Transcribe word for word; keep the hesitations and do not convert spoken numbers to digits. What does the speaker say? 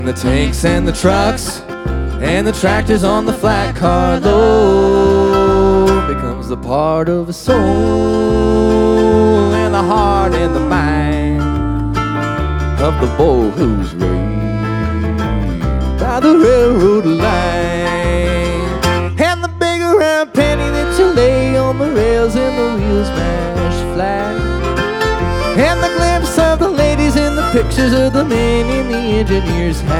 The tanks and the trucks and the tractors on the flat car load becomes the part of the soul and the heart and the mind of the boy who's raised by the railroad line. And the big round penny that you lay on the rails and the wheels smash flat, and the glimpse of the ladies in the pictures of the men in the engineer's hat.